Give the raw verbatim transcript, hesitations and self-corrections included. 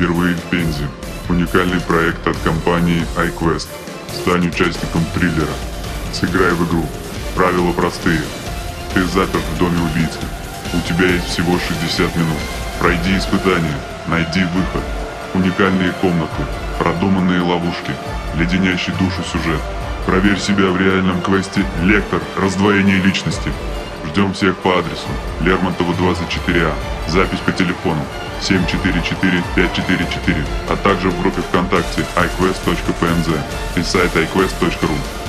впервые в Пензе. Уникальный проект от компании iQuest. Стань участником триллера. Сыграй в игру. Правила простые. Ты заперт в доме убийцы. У тебя есть всего шестьдесят минут. Пройди испытание. Найди выход. Уникальные комнаты. Продуманные ловушки. Леденящий душу сюжет. Проверь себя в реальном квесте «Лектор. Раздвоение личности». Ждем всех по адресу Лермонтова двадцать четыре А. Запись по телефону семь четыре четыре пять четыре четыре, а также в группе ВКонтакте iQuest точка пи эн зет и сайт iQuest точка ру.